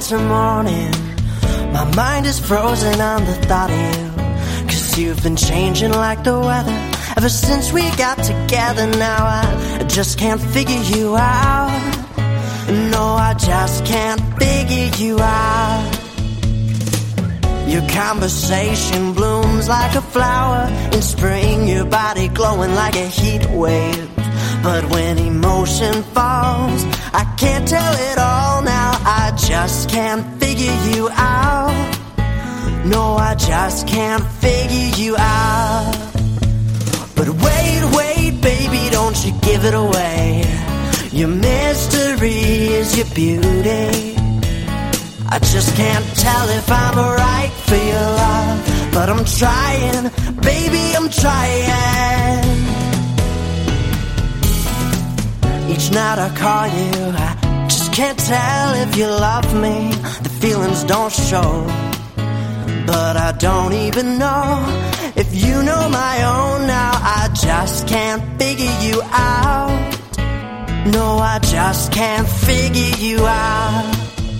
closer morning, my mind is frozen on the thought of you. 'Cause you've been changing like the weather ever since we got together. Now I just can't figure you out. No, I just can't figure you out. Your conversation blooms like a flower in spring, your body glowing like a heat wave. But when emotion falls, I can't tell it all now. I just can't figure you out. No, I just can't figure you out. But wait, wait, baby, don't you give it away. Your mystery is your beauty. I just can't tell if I'm right for your love, but I'm trying, baby, I'm trying. Each night I call you, I just can't tell if you love me. The feelings don't show, but I don't even know if you know my own now. I just can't figure you out. No, I just can't figure you out.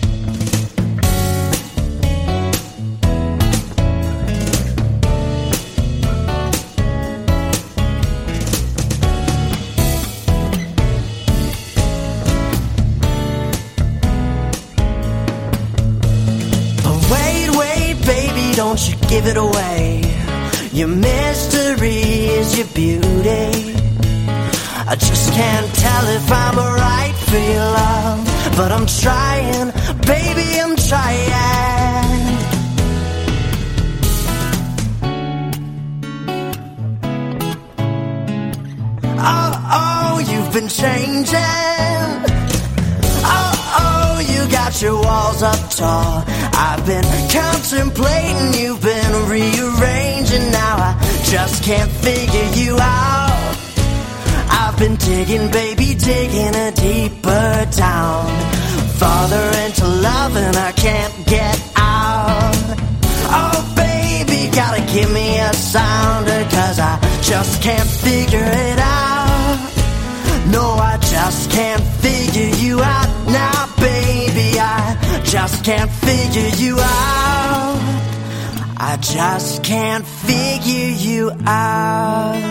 Don't you give it away. Your mystery is your beauty. I just can't tell if I'm right for your love, but I'm trying, baby, I'm trying. Oh, oh, you've been changing. Oh, oh, you got your walls up tall. I've been contemplating, you've been rearranging. Now I just can't figure you out. I've been digging, baby, digging a deeper down, farther into love, and I can't get out. Oh, baby, gotta give me a sounder, 'cause I just can't figure it out. No, I just can't figure you out now, baby. I just can't figure you out. I just can't figure you out.